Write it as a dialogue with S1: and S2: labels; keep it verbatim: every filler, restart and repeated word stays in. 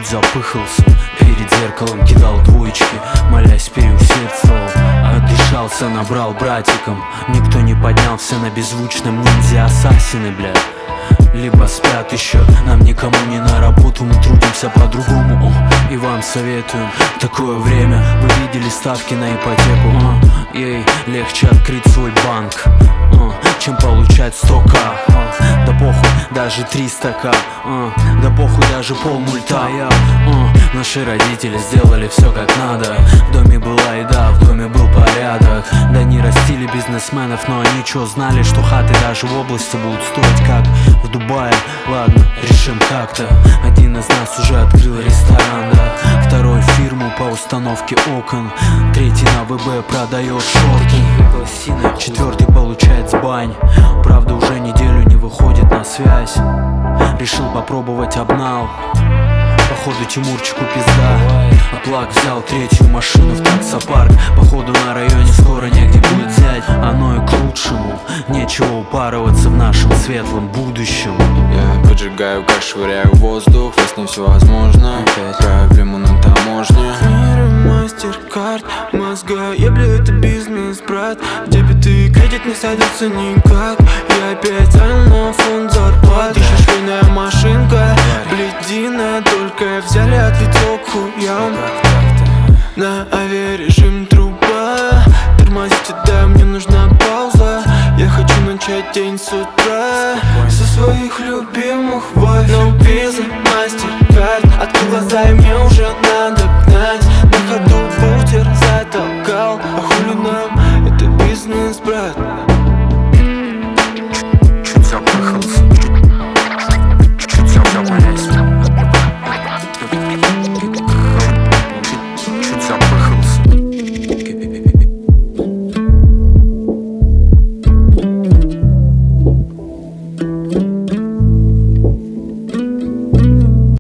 S1: чуть запыхался, перед зеркалом кидал двоечки, молясь переусердствовал, отдышался, набрал братиком. Никто не поднялся на беззвучном ниндзя-ассасины, бля. Либо спят еще, нам никому не на работу, мы трудимся по-другому. О, и вам советуем такое время. Вы видели ставки на ипотеку? О, ей легче открыть свой банк, о, чем получать сто ка. О, да похуй, даже триста ка. О, да похуй, даже полмульта. О, наши родители сделали все как надо. В доме была еда, в доме был порядок. Да не растили бизнесменов, но они чё знали, что хаты даже в области будут стоить как в Дубае. Ладно, решим как-то. Один из нас уже открыл ресторан, да. Второй фирму по установке окон. Третий на ВБ продает шорты. Четвертый получает сбань. Правда, уже неделю не выходит на связь. Решил попробовать обнал. Походу Тимурчику пизда. Оплак взял третью машину в таксопарк. Походу на районе скоро негде будет взять. Оно и к лучшему. Нечего упарываться в нашем светлом будущем.
S2: Я поджигаю газ, швыряю в воздух. Во сне все возможно. Проблему на таможне.
S3: Мастеркард, мозга, я, бля, это бизнес, брат. Дебет и кредит не садятся никак. Я опять занял на фонд зарплат. Еще швейная машинка, бледина. Только взяли, отлетел к хуям. На авиарежим труба. Тормозите, да, мне нужна пауза. Я хочу начать день с утра со своих любимых вайф. No visa, мастеркард, открыл глаза и мне